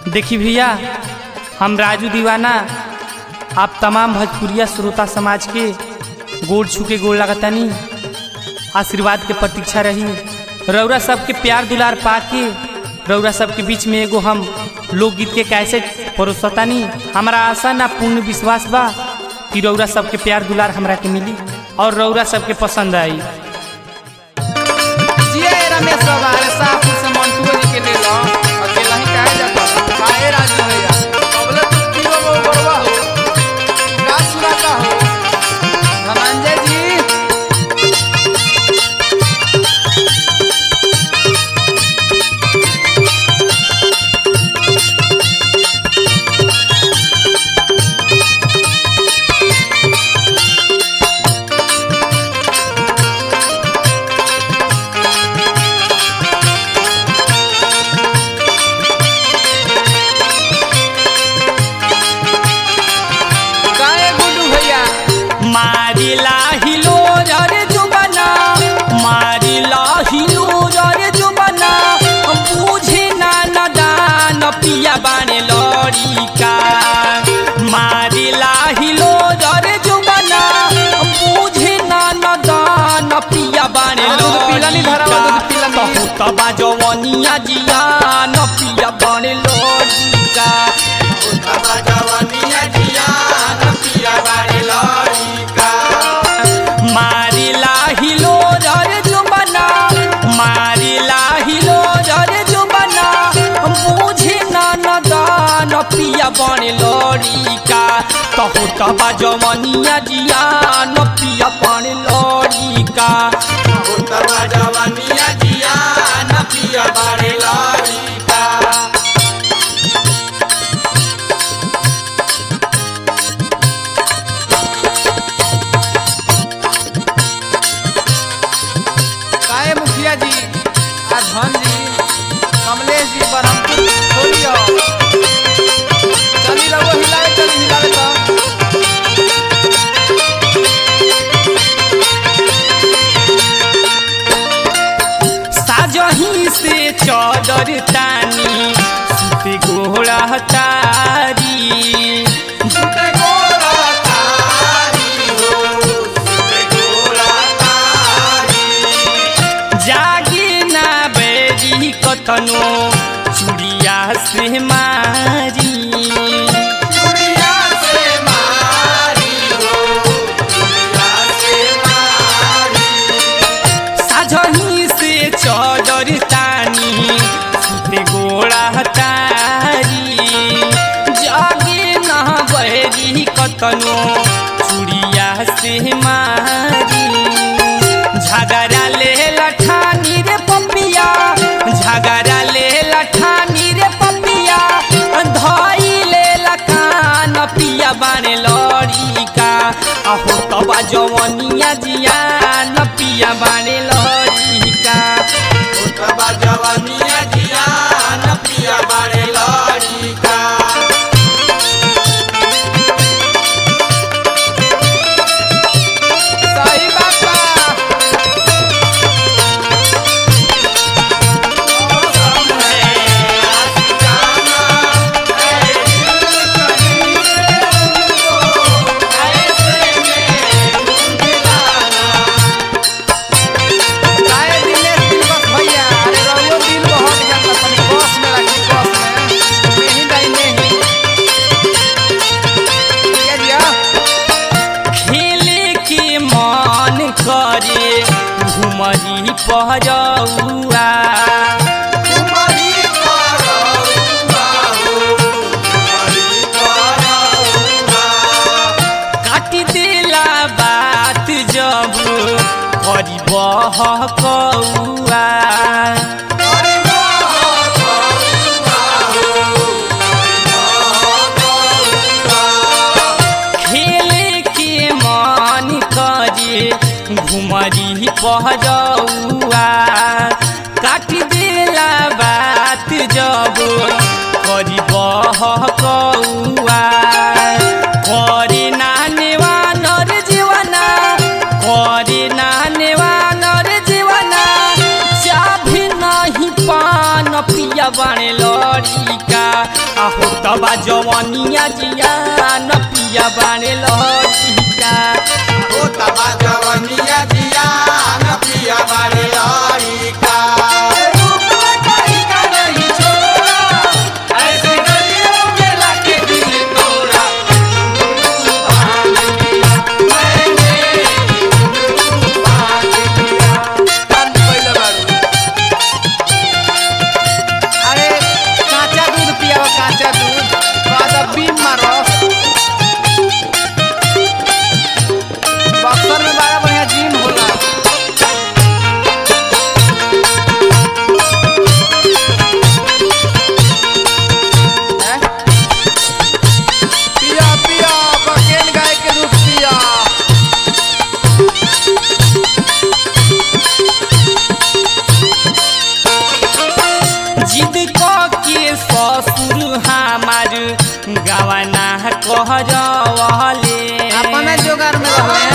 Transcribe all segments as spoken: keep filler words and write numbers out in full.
देखी भैया, हम राजू दीवाना आप तमाम भोजपुरिया श्रोता समाज के गोड़ छू के गोड़ लगतानी। आशीर्वाद के प्रतीक्षा रही। रौरा सबके प्यार दुलार पाके रौरा सबके बीच में एगो हम लोकगीत के कैसेट परोसतानी। हमारा आशा ना पूर्ण विश्वास बा कि रौरा सबके प्यार दुलार हमरा के मिली और रौरा सबके पसंद आई। रमेश बाबा अरे साफ से मंटू जी के ले लो, अकेला ही काहे जाता काहे राजू भैया अबले तू तीरो में बरवा हो का सुनाता हो धनंजय जी। पिया बाने लड़िका मारिला हिलो जरे जुबाना बुझे ना नदान पिया बाने लड़िका बहुत बाजवनिया जिया न पिया बाने लड़िका बहुत बाजवनिया जिया न पिया बाने लड़िका मारिला हिलो जरे जुबाना मारिला हिलो जरे जुबाना बुझे न पिया बने लड़िका तहु तबा जवनिया जिया न पिया बने लड़िका तहु तबा जवनिया जिया न पिया बने लड़िका। काहे मुखिया जी आ धन जी कमलेश जी बरहमपुर छोड़ियो चली रहो हिलावे चली हिलावे तो साजही से चौदर तानी सुते गोड़ा तारी सुते गोड़ा तारी हो सुते गोड़ा तारी जागे ना बेरी कतनो चुड़िया से मारी चुड़िया से मारी हो चुड़िया से मारी साझही से चौदर तानी सुते गोड़ा तारी जागे ना बहरी कतनो चुड़िया से मारी झगड़ा ले लठानी रे पपिया झगड़ा ले लठानी रे पपिया धई ले लकान पिया बाने लड़िका अहो तबा जवनिया जिया न पिया बाने लड़िका अहो तबा जवनिया जिया न पिया बाने लड़िका। सही बाबा घुमरी पहरौआ घुमरी पहरौआ हो घुमरी पहरौआ काटी देला बात जब हरि बहकौआ हरि बहकौआ हो हरि बहकौआ खेले के मन करे घुमरी पहरौआ काटी देला बात जब करी बहकौआ करे नाने वानर जीवना करे नाने वानर जीवना चाभी नहीं पान पिया बाने लड़िका तबा जवनिया जिया न पिया बाणे लड़िका ओ तबा जवनिया जिया न पिया बारे लड़िका बक्सर में बड़ा बढ़िया जिम होला। पिया पिया बकेल गाय के दूध पिया। जिद के ससुर हमार गवाना कहरवले अपने जोगार में रहले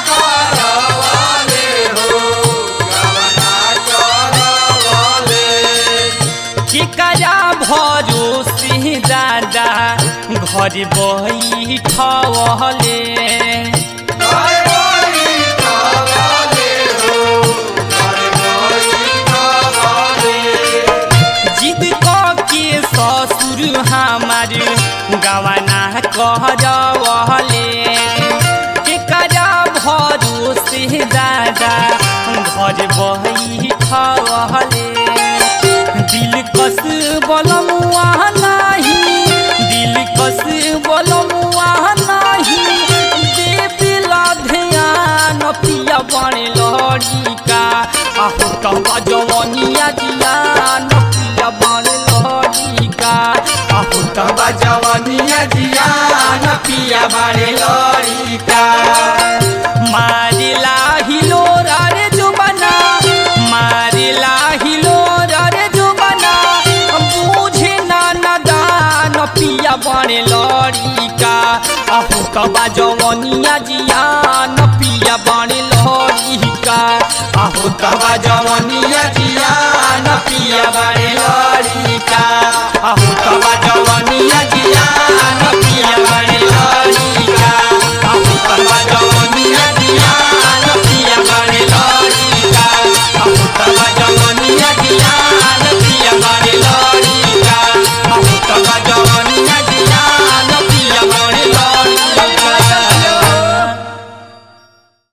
केकरा भरोसे दादा घर बैठवले जिद के ससुर हमार गवाना कहरवले केकरा भरोसे दादा घर बैठवले दिल कस बलमुआ नाही दिल कस बलमुआ नाही देविला ध्यान पिया बने लड़िका आहो तबा जवनिया जिया न पिया बने लड़िका आहो तबा जवनिया जिया न पिया बने लड़िका मारिला हिलो रे जुबना मारिला हिलो पिया बने लड़िका आहो तबा जवनिया जिया न पिया बने लड़िका आहो तबा जव